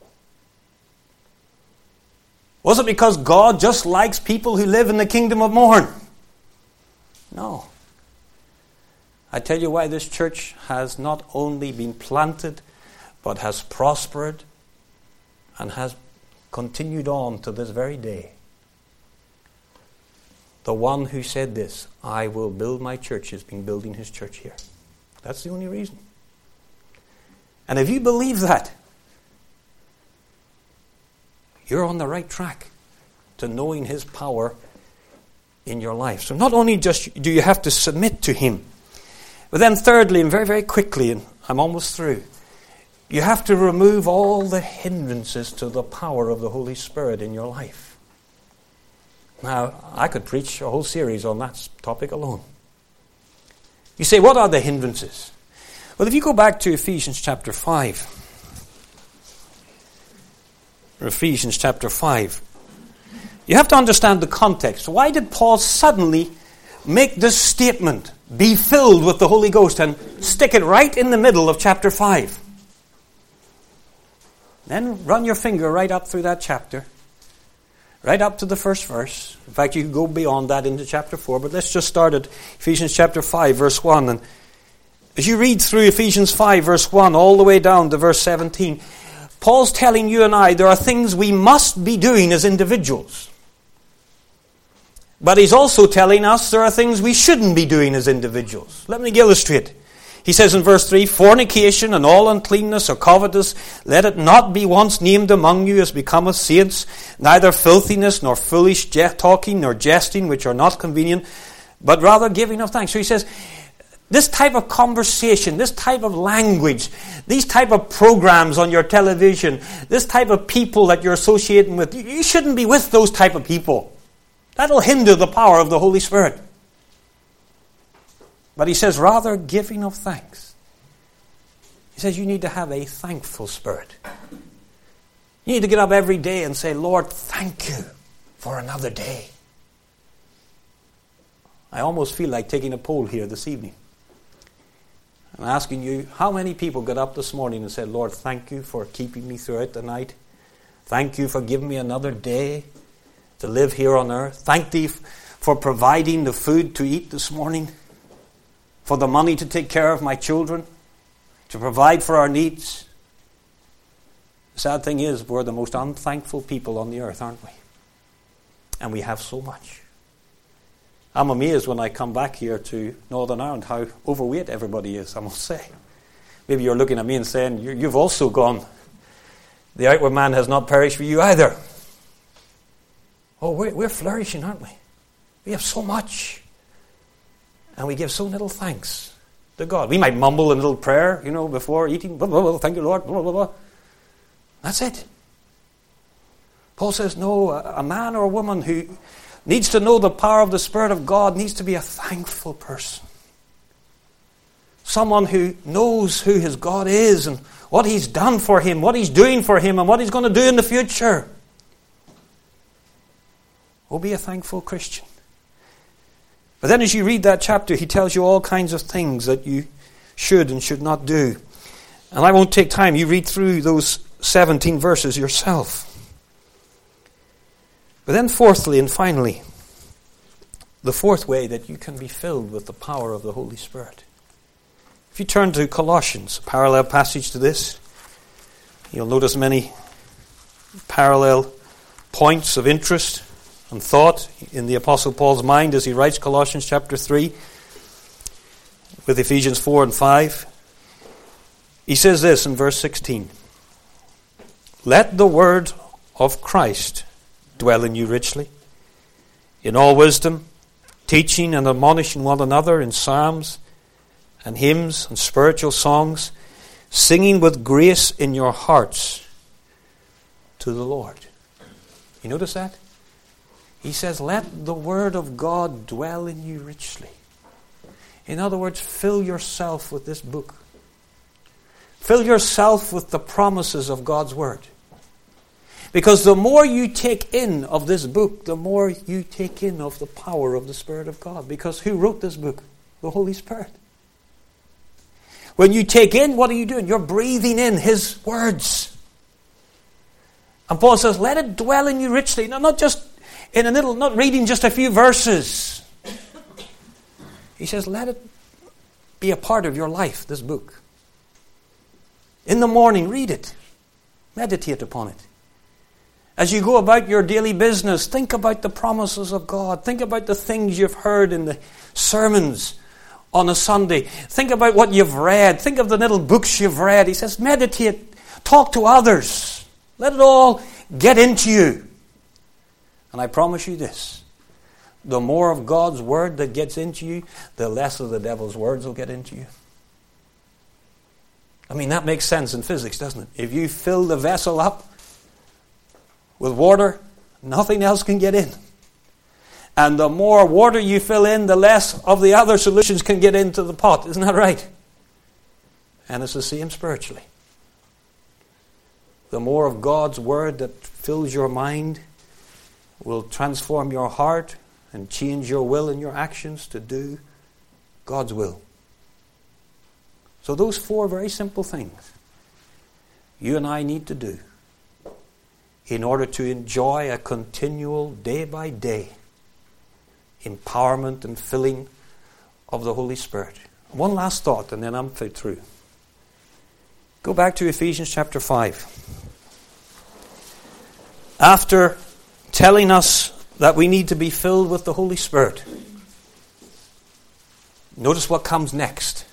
Was it because God just likes people who live in the kingdom of mourn? No. I tell you why this church has not only been planted, but has prospered and has continued on to this very day. The one who said this, I will build my church, has been building his church here. That's the only reason. And if you believe that, you're on the right track to knowing His power in your life. So not only just do you have to submit to Him, but then thirdly, and very, very quickly, and I'm almost through, you have to remove all the hindrances to the power of the Holy Spirit in your life. Now, I could preach a whole series on that topic alone. You say, what are the hindrances? Well, if you go back to Ephesians chapter 5, Ephesians chapter 5, you have to understand the context. Why did Paul suddenly make this statement, be filled with the Holy Ghost, and stick it right in the middle of chapter 5? Then run your finger right up through that chapter, right up to the first verse. In fact, you can go beyond that into chapter 4, but let's just start at Ephesians chapter 5, verse 1. And as you read through Ephesians 5, verse 1, all the way down to verse 17, Paul's telling you and I there are things we must be doing as individuals. But he's also telling us there are things we shouldn't be doing as individuals. Let me illustrate. He says in verse 3, fornication and all uncleanness or covetous, let it not be once named among you as becometh saints, neither filthiness nor foolish talking nor jesting, which are not convenient, but rather giving of thanks. So he says, this type of conversation, this type of language, these type of programs on your television, this type of people that you're associating with, you shouldn't be with those type of people. That'll hinder the power of the Holy Spirit. But he says, rather giving of thanks. He says you need to have a thankful spirit. You need to get up every day and say, Lord, thank you for another day. I almost feel like taking a poll here this evening. I'm asking you, how many people got up this morning and said, Lord, thank you for keeping me throughout the night. Thank you for giving me another day to live here on earth. Thank thee for providing the food to eat this morning, for the money to take care of my children, to provide for our needs. The sad thing is, we're the most unthankful people on the earth, aren't we? And we have so much. I'm amazed when I come back here to Northern Ireland how overweight everybody is, I must say. Maybe you're looking at me and saying, you've also gone. The outward man has not perished for you either. Oh, we're flourishing, aren't we? We have so much. And we give so little thanks to God. We might mumble a little prayer, before eating. Blah, blah, blah, thank you, Lord. Blah, blah, blah. That's it. Paul says, no, a man or a woman who needs to know the power of the Spirit of God needs to be a thankful person. Someone who knows who his God is and what He's done for him, what He's doing for him, and what He's going to do in the future. Oh, be a thankful Christian. But then as you read that chapter, he tells you all kinds of things that you should and should not do. And I won't take time. You read through those 17 verses yourself. But then fourthly and finally, the fourth way that you can be filled with the power of the Holy Spirit. If you turn to Colossians, a parallel passage to this, you'll notice many parallel points of interest and thought in the Apostle Paul's mind as he writes Colossians chapter 3 with Ephesians 4 and 5. He says this in verse 16. Let the word of Christ dwell in you richly, in all wisdom, teaching and admonishing one another in psalms and hymns and spiritual songs, singing with grace in your hearts to the Lord. You notice that? He says, let the word of God dwell in you richly. In other words, fill yourself with this book. Fill yourself with the promises of God's word. Because the more you take in of this book, the more you take in of the power of the Spirit of God. Because who wrote this book? The Holy Spirit. When you take in, what are you doing? You're breathing in His words. And Paul says, let it dwell in you richly. Now, not just in not reading just a few verses. He says, let it be a part of your life, this book. In the morning, read it. Meditate upon it. As you go about your daily business, think about the promises of God. Think about the things you've heard in the sermons on a Sunday. Think about what you've read. Think of the little books you've read. He says, meditate. Talk to others. Let it all get into you. And I promise you this. The more of God's word that gets into you, the less of the devil's words will get into you. I mean, that makes sense in physics, doesn't it? If you fill the vessel up with water, nothing else can get in. And the more water you fill in, the less of the other solutions can get into the pot. Isn't that right? And it's the same spiritually. The more of God's word that fills your mind will transform your heart and change your will and your actions to do God's will. So those four very simple things you and I need to do in order to enjoy a continual, day-by-day empowerment and filling of the Holy Spirit. One last thought, and then I'm through. Go back to Ephesians chapter 5. After telling us that we need to be filled with the Holy Spirit, notice what comes next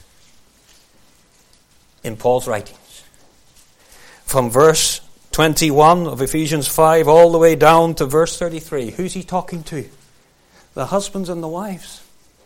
in Paul's writings. From verse 21 of Ephesians 5 all the way down to verse 33. Who's he talking to? The husbands and the wives.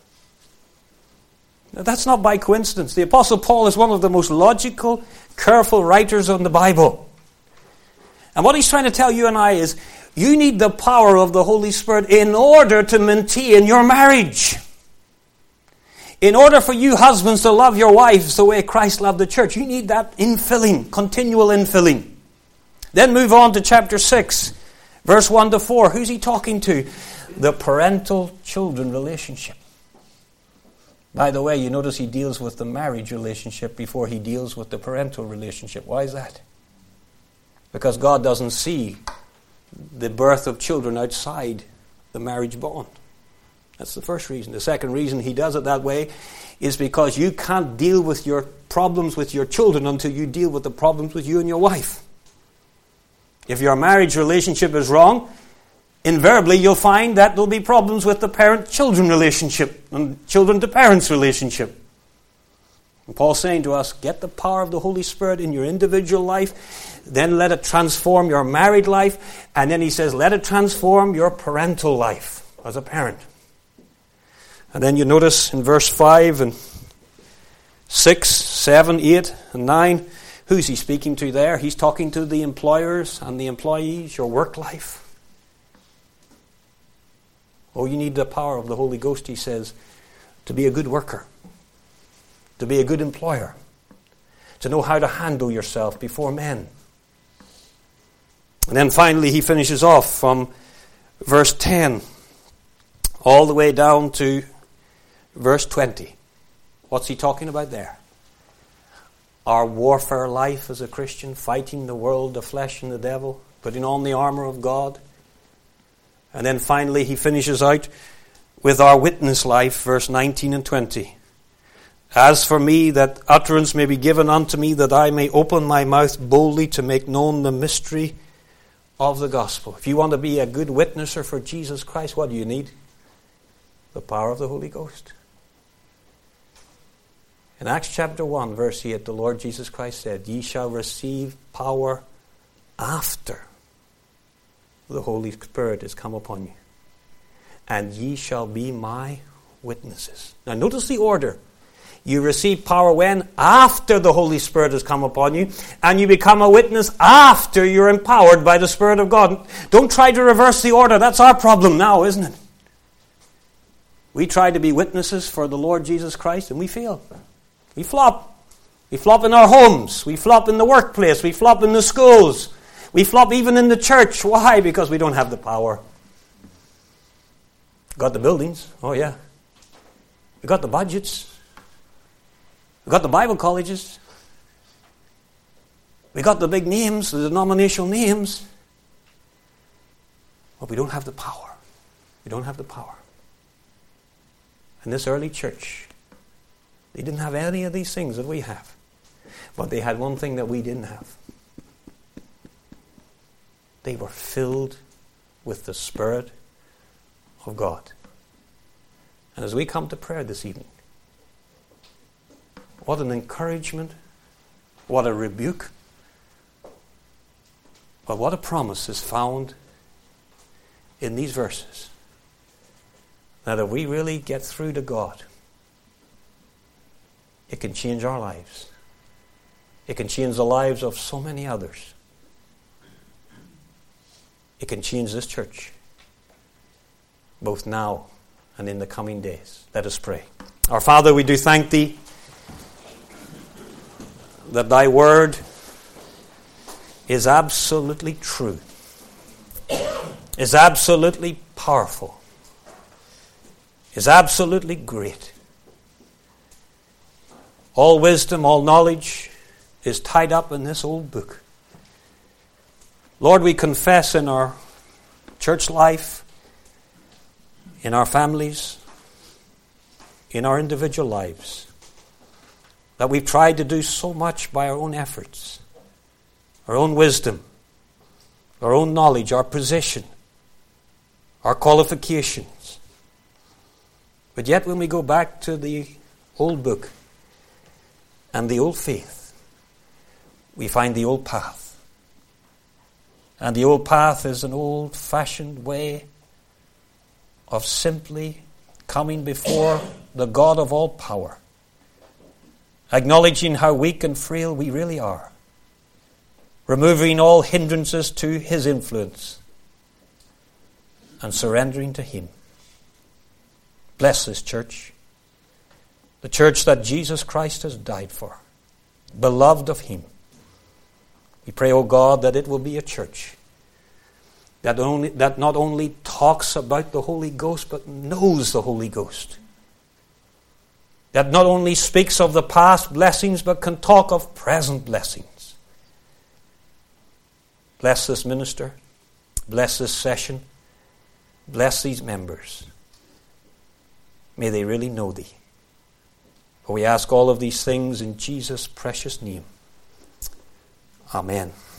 Now, that's not by coincidence. The Apostle Paul is one of the most logical, careful writers on the Bible. And what he's trying to tell you and I is, you need the power of the Holy Spirit in order to maintain your marriage. In order for you husbands to love your wives the way Christ loved the church, you need that infilling, continual infilling. Then move on to chapter 6, verse 1 to 4. Who's he talking to? The parental-children relationship. By the way, you notice he deals with the marriage relationship before he deals with the parental relationship. Why is that? Because God doesn't see the birth of children outside the marriage bond. That's the first reason. The second reason he does it that way is because you can't deal with your problems with your children until you deal with the problems with you and your wife. If your marriage relationship is wrong, invariably you'll find that there'll be problems with the parent-children relationship and children-to-parents relationship. And Paul's saying to us, get the power of the Holy Spirit in your individual life, then let it transform your married life, and then he says, let it transform your parental life as a parent. And then you notice in verse 5 and 6, 7, 8, and 9, who's he speaking to there? He's talking to the employers and the employees, your work life. Oh, you need the power of the Holy Ghost, he says, to be a good worker, to be a good employer, to know how to handle yourself before men. And then finally he finishes off from verse 10 all the way down to verse 20. What's he talking about there? Our warfare life as a Christian, fighting the world, the flesh and the devil, putting on the armor of God. And then finally he finishes out with our witness life, verse 19 and 20. As for me, that utterance may be given unto me, that I may open my mouth boldly to make known the mystery of the gospel. If you want to be a good witnesser for Jesus Christ, what do you need? The power of the Holy Ghost. In Acts chapter 1, verse 8, the Lord Jesus Christ said, ye shall receive power after the Holy Spirit is come upon you, and ye shall be my witnesses. Now notice the order. You receive power when? After the Holy Spirit has come upon you, and you become a witness after you're empowered by the Spirit of God. Don't try to reverse the order. That's our problem now, isn't it? We try to be witnesses for the Lord Jesus Christ, and we fail. We flop. We flop in our homes. We flop in the workplace. We flop in the schools. We flop even in the church. Why? Because we don't have the power. Got the buildings. Oh, yeah. We got the budgets. We got the Bible colleges. We got the big names, the denominational names. But we don't have the power. We don't have the power. In this early church, they didn't have any of these things that we have. But they had one thing that we didn't have. They were filled with the Spirit of God. And as we come to prayer this evening, what an encouragement, what a rebuke, but what a promise is found in these verses. That if we really get through to God, it can change our lives. It can change the lives of so many others. It can change this church, both now and in the coming days. Let us pray. Our Father, we do thank Thee that Thy Word is absolutely true, is absolutely powerful, is absolutely great. All wisdom, all knowledge is tied up in this old book. Lord, we confess in our church life, in our families, in our individual lives, that we've tried to do so much by our own efforts, our own wisdom, our own knowledge, our position, our qualifications. But yet when we go back to the old book and the old faith, we find the old path. And the old path is an old-fashioned way of simply coming before the God of all power, acknowledging how weak and frail we really are, removing all hindrances to His influence, and surrendering to Him. Bless this church, the church that Jesus Christ has died for, beloved of Him. We pray, O God, that it will be a church that not only talks about the Holy Ghost, but knows the Holy Ghost. that not only speaks of the past blessings, but can talk of present blessings. Bless this minister. Bless this session. Bless these members. May they really know Thee. For we ask all of these things in Jesus' precious name. Amen.